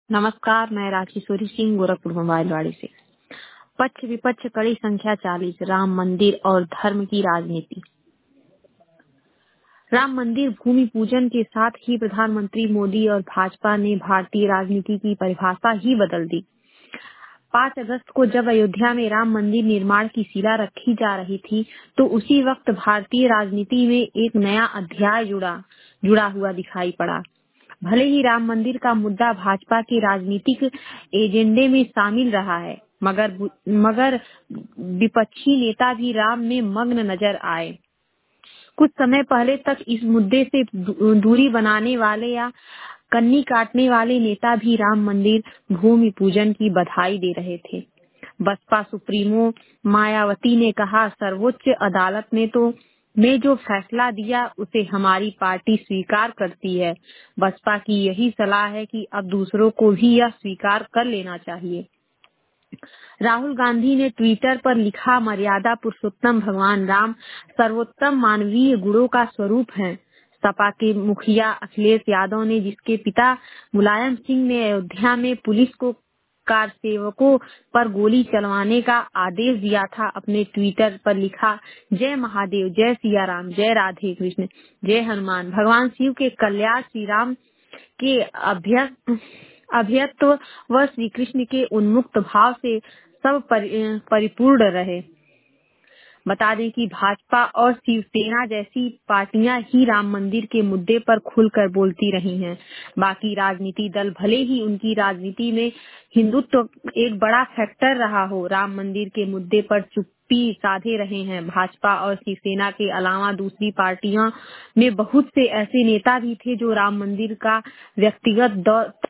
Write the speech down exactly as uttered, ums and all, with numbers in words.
नमस्कार, मैं राजेश्वरी सिंह गोरखपुर मोबाइलवाड़ी से। पक्ष विपक्ष कड़ी संख्या चालीस, राम मंदिर और धर्म की राजनीति। राम मंदिर भूमि पूजन के साथ ही प्रधानमंत्री मोदी और भाजपा ने भारतीय राजनीति की परिभाषा ही बदल दी। पाँच अगस्त को जब अयोध्या में राम मंदिर निर्माण की शिला रखी जा रही थी, तो उसी वक्त भारतीय राजनीति में एक नया अध्याय जुड़ा जुड़ा हुआ दिखाई पड़ा। भले ही राम मंदिर का मुद्दा भाजपा के राजनीतिक एजेंडे में शामिल रहा है, मगर मगर विपक्षी नेता भी राम में मग्न नजर आए। कुछ समय पहले तक इस मुद्दे से दूरी बनाने वाले या कन्नी काटने वाले नेता भी राम मंदिर भूमि पूजन की बधाई दे रहे थे। बसपा सुप्रीमो मायावती ने कहा, सर्वोच्च अदालत ने तो ने जो फैसला दिया उसे हमारी पार्टी स्वीकार करती है। बसपा की यही सलाह है कि अब दूसरों को भी यह स्वीकार कर लेना चाहिए। राहुल गांधी ने ट्विटर पर लिखा, मर्यादा पुरुषोत्तम भगवान राम सर्वोत्तम मानवीय गुणों का स्वरूप हैं। सपा के मुखिया अखिलेश यादव ने, जिसके पिता मुलायम सिंह ने अयोध्या में पुलिस को कार सेवकों पर गोली चलवाने का आदेश दिया था, अपने ट्विटर पर लिखा, जय महादेव, जय सिया राम, जय राधे कृष्ण, जय हनुमान। भगवान शिव के कल्याण, श्री राम के अभ्यस्त अभ्यत्व व श्री कृष्ण के उन्मुक्त भाव से सब परि, परिपूर्ण रहे। बता दें कि भाजपा और शिवसेना जैसी पार्टियां ही राम मंदिर के मुद्दे पर खुलकर बोलती रही हैं। बाकी राजनीति दल भले ही उनकी राजनीति में हिंदुत्व एक बड़ा फैक्टर रहा हो, राम मंदिर के मुद्दे पर चुप्पी साधे रहे हैं। भाजपा और शिवसेना के अलावा दूसरी पार्टियां में बहुत से ऐसे नेता भी थे जो राम मंदिर का व्यक्तिगत